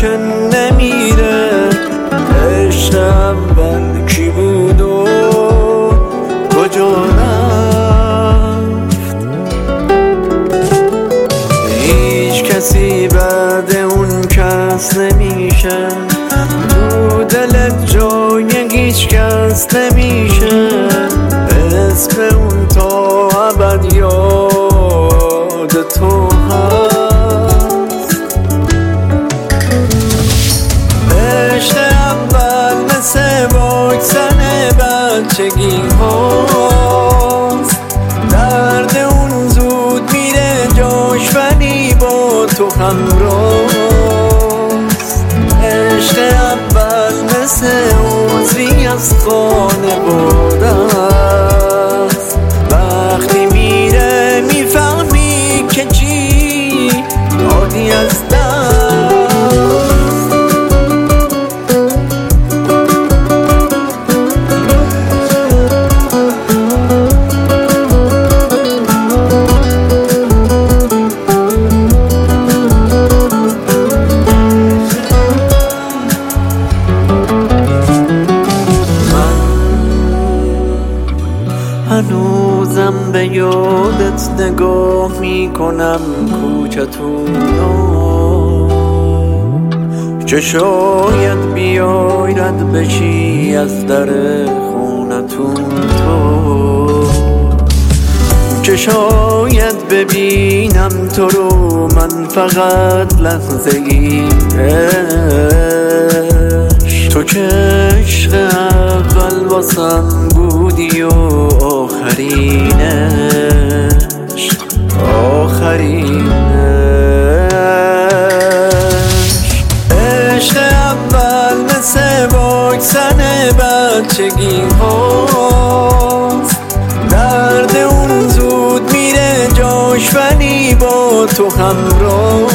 که نمیره. عشق اول کی بود و کجا رفت؟ هیچ کسی بعد اون کس نمیشه، تو دلت جای هیچ کس نمیشه. اسم اون تا ابد یاد تو هست. عشق اول مثل واکسن بچگی هاست، درد اون زود میره جاش ولی با تو همراست. عشق اول مثل عضوی از خانواده است، وقتی میره میفهمی که چی دادی از دست. هنوزم به یادت نگاه میکنم کوچتونو، چه شاید بیای رد بشی از در خونتون تو، چه شاید ببینم تو رو من فقط لحظه ای. تو که عشق اول واسم بودی و آخرینش عشق اول مثل واکسن بچگی هاست، درد اون زود میره جاش ولی با تو همراه.